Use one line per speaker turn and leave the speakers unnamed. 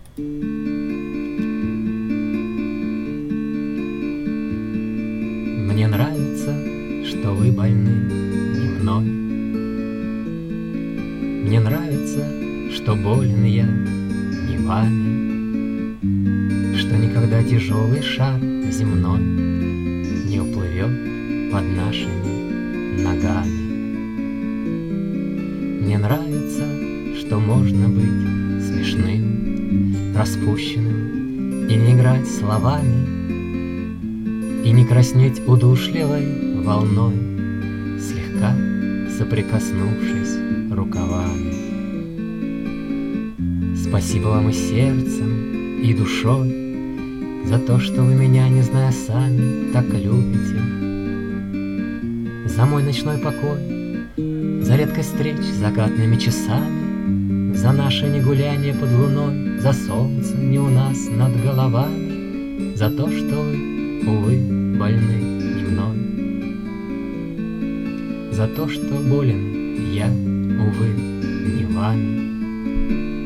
Мне нравится, что вы больны не мной. Мне нравится, что болен я не вами, что никогда тяжелый шар земной не уплывет под нашими ногами. Мне нравится, что можно быть смешным, распущенным и не играть словами, и не краснеть удушливой волной, слегка соприкоснувшись рукавами. Спасибо вам и сердцем, и душой за то, что вы меня, не зная сами, так любите. За мой ночной покой, за редкость встреч с закатными часами, за наше негуляние под луной, за солнце не у нас над головами, за то, что вы, увы, больны не мной, за то, что болен я, увы, не вами.